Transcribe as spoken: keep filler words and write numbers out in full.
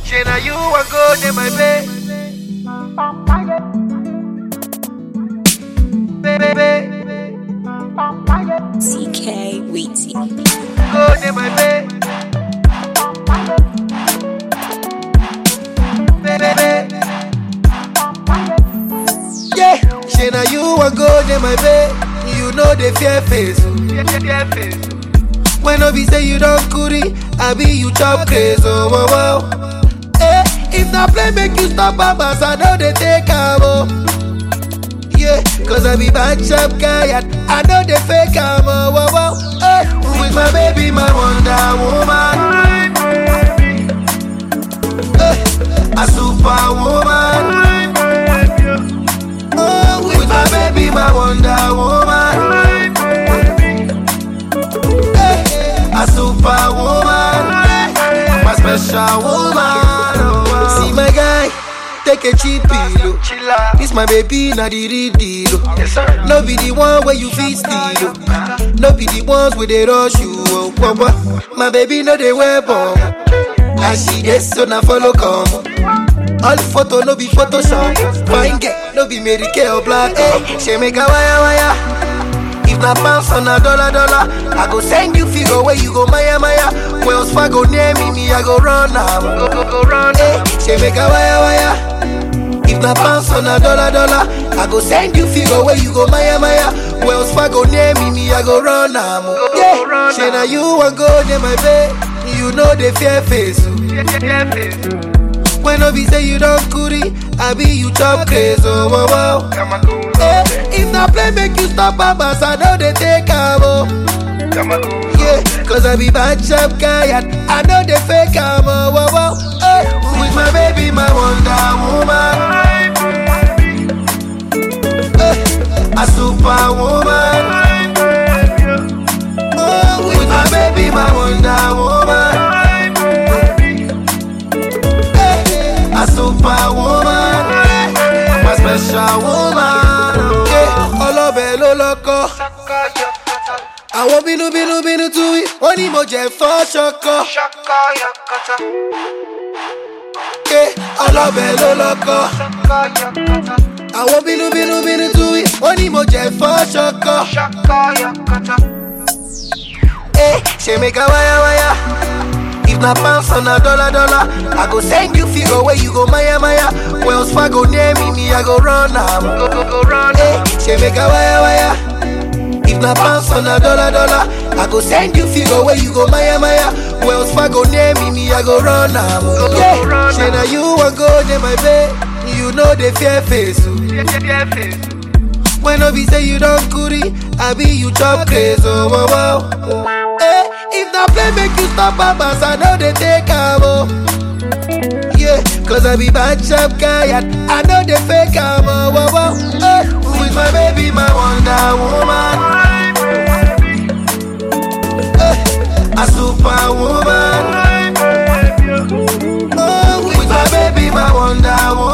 Shana, you a good in my bed. Baby, C K Weezy. good in my bed. Baby, yeah, Shana, you a good in my bed. You know the fear face. Fear face. When I be say you don't curry, I be you chop crazy. Oh, oh, oh. Eh, if not play make you stop papas, I know they take am. Oh. Yeah, cause I be bad chap guy and I know they fake am. Oh, oh, oh. Eh, with my baby, my Wonder Woman. Eh, a superwoman. Oh, with my baby, my Wonder Woman. A superwoman, my special woman. Oh, see my guy, take a cheap pillow. This my baby, not the real deal. No be the one where you feel steal. No be the ones where they rush you. Oh, oh, oh. My baby, no they wear bomb. And she gets so now follow come. All photo no be Photoshop. Fine get no be Mary Kay or black. Hey, she make a wire wire. If na pounds on a dollar dollar, I go send you figure where you go Maya Maya. Wells Fargo near me, me I go run am. Go go go run. Hey, she make a wire wire. If na pounds on a dollar dollar, I go send you figure where you go Maya Maya. Wells Fargo near me, me I go run am. Yeah, she na you want go near my bed. You know the fear face. Fear face. When I be say you don't curry, I be you chop crazy. Oh, oh, oh. Eh, if not play make you stop papas, I know they take am. Oh. Yeah, cause I be bad chap guy and I know they fake am. Oh, oh, oh. Eh, with my baby, my Wonder Woman. Eh, a superwoman. Oh, with my baby, my Wonder Woman. A superwoman, my special woman. Yeah, ọlọ́bẹ̀ ló lọ́kọ́. Àwọn bínú bínú bínú tú wí, ó ní mo jẹ fọ́ ṣọkọ. Yeah, ọlọ́bẹ̀ ló lọ́kọ́. Àwọn bínú bínú bínú tú wí, ó ní mo jẹ fọ́ ṣọkọ. Eh, ṣe make a wire wire. If na pounds on a dollar dollar, I go send you figure where you go Maya Maya. Wells Fargo near me, me I go run am. Go go go run. Hey, she make a wire wire. If na pounds on a dollar dollar, I go send you figure where you go Maya Maya. Wells Fargo near me, me I go run am. Yeah, she na you want go near my bed. You know the fear face. Fear face. When I be say you don't curry, I be you chop crazy. Oh, oh, oh. Eh, if not play make you stop papas, I know they take am. Oh. Yeah, cause I be bad chap guy and I know they fake am. Oh, oh, oh. Eh, with my baby, my Wonder Woman. Eh, a superwoman. Oh, with my baby, my Wonder Woman.